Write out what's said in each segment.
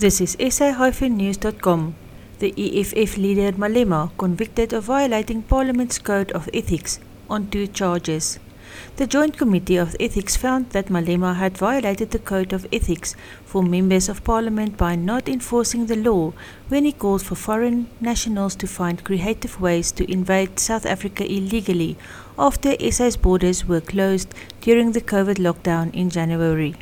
This is sa-news.com. The EFF leader Malema convicted of violating Parliament's Code of Ethics on 2 charges. The Joint Committee of Ethics found that Malema had violated the Code of Ethics for members of Parliament by not enforcing the law when he called for foreign nationals to find creative ways to invade South Africa illegally after SA's borders were closed during the COVID lockdown in January.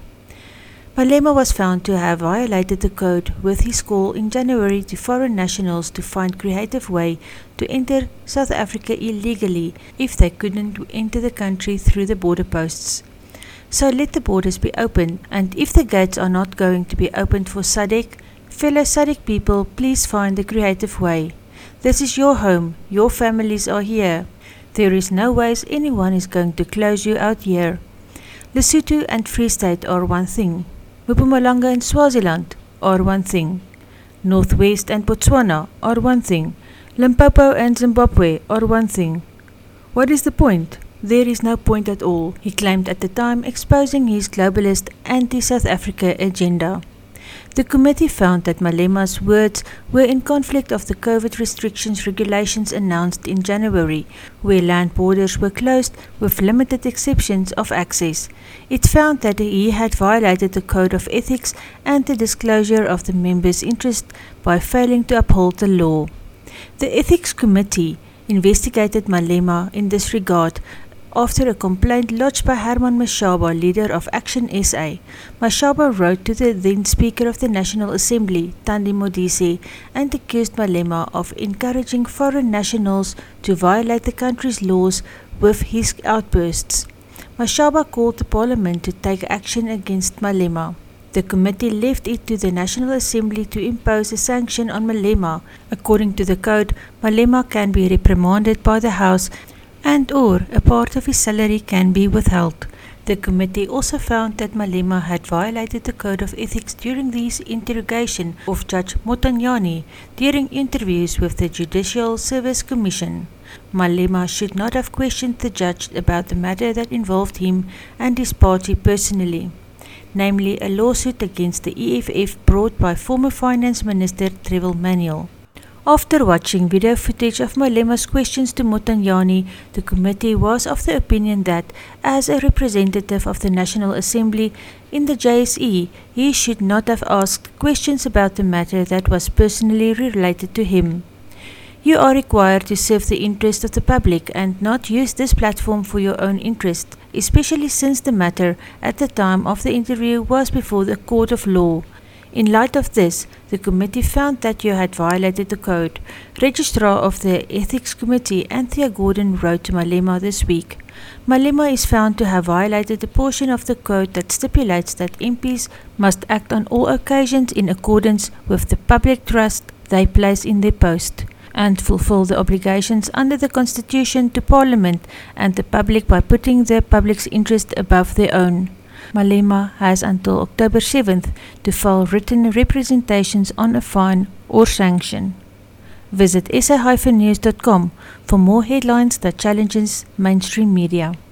Malema was found to have violated the code with his call in January to foreign nationals to find creative way to enter South Africa illegally if they couldn't enter the country through the border posts. So let the borders be open, and if the gates are not going to be opened for SADC, fellow SADC people, please find a creative way. This is your home, your families are here. There is no ways anyone is going to close you out here. Lesotho and Free State are one thing. Mpumalanga and Swaziland are one thing. Northwest and Botswana are one thing. Limpopo and Zimbabwe are one thing. What is the point? There is no point at all, he claimed at the time, exposing his globalist anti-South Africa agenda. The committee found that Malema's words were in conflict of the COVID restrictions regulations announced in January, where land borders were closed with limited exceptions of access. It found that he had violated the Code of Ethics and the disclosure of the members' interest by failing to uphold the law. The Ethics Committee investigated Malema in this regard after a complaint lodged by Herman Mashaba, leader of Action SA. Mashaba wrote to the then Speaker of the National Assembly, Thandi Modise, and accused Malema of encouraging foreign nationals to violate the country's laws with his outbursts. Mashaba called the Parliament to take action against Malema. The committee left it to the National Assembly to impose a sanction on Malema. According to the code, Malema can be reprimanded by the House and/or a part of his salary can be withheld. The committee also found that Malema had violated the Code of Ethics during his interrogation of Judge Motanyane during interviews with the Judicial Service Commission. Malema should not have questioned the judge about the matter that involved him and his party personally, namely a lawsuit against the EFF brought by former Finance Minister Trevor Manuel. After watching video footage of Malema's questions to Motanyane, the committee was of the opinion that, as a representative of the National Assembly in the JSE, he should not have asked questions about the matter that was personally related to him. You are required to serve the interest of the public and not use this platform for your own interest, especially since the matter at the time of the interview was before the court of law. In light of this, the committee found that you had violated the code. Registrar of the Ethics Committee, Anthea Gordon, wrote to Malema this week. Malema is found to have violated the portion of the code that stipulates that MPs must act on all occasions in accordance with the public trust they place in their post, and fulfill the obligations under the Constitution to Parliament and the public by putting the public's interest above their own. Malema has until October 7th to file written representations on a fine or sanction. Visit sa-news.com for more headlines that challenges mainstream media.